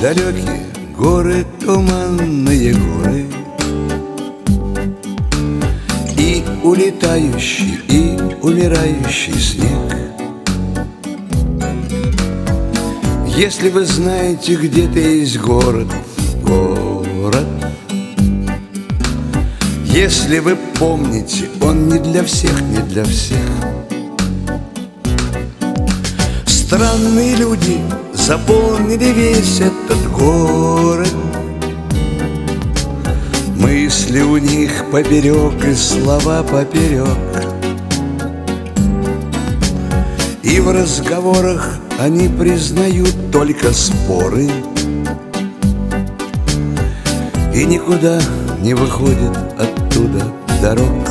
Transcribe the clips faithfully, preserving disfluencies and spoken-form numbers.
далекие горы, туманные горы, и улетающий, и умирающий снег. Если вы знаете, где-то есть город, город, если вы помните, он не для всех, не для всех. Странные люди заполнили весь этот город. Мысли у них поперек и слова поперек. И в разговорах они признают только споры, и никуда не выходит оттуда дорог.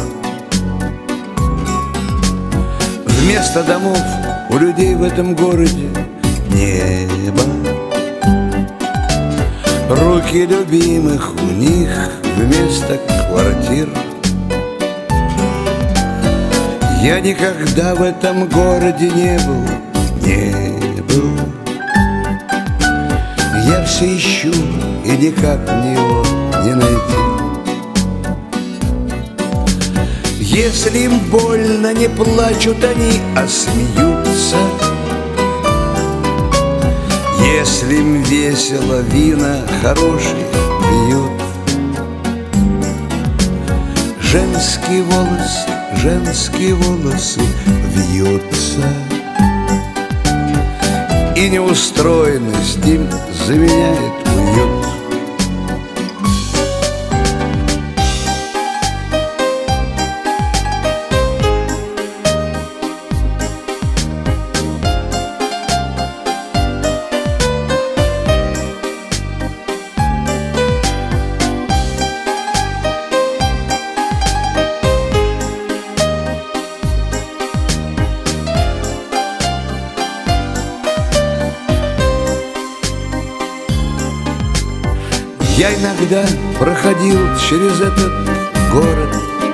Вместо домов у людей в этом городе небо. Руки любимых у них вместо квартир. Я никогда в этом городе не был, не был. Я все ищу, и никак мне его не найти. Если им больно, не плачут они, а смеются. Если им весело, вина хорошие пьют. Женские волосы, женские волосы вьются, и неустроенность им заменяет уют. Я иногда проходил через этот город.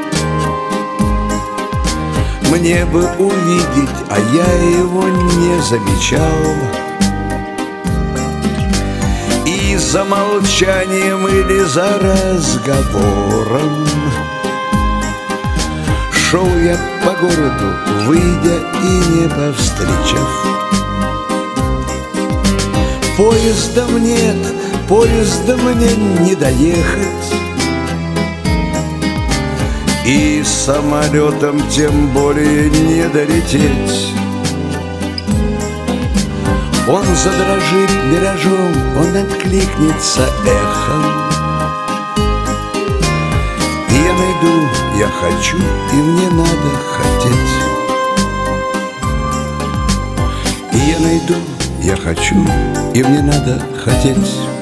Мне бы увидеть, а я его не замечал. И за молчанием или за разговором шел я по городу, выйдя и не повстречав. Поездом нет, поездом мне не доехать, и самолетом тем более не долететь. Он задрожит миражом, он откликнется эхом. И я найду, я хочу, и мне надо хотеть. И я найду, я хочу, и мне надо хотеть.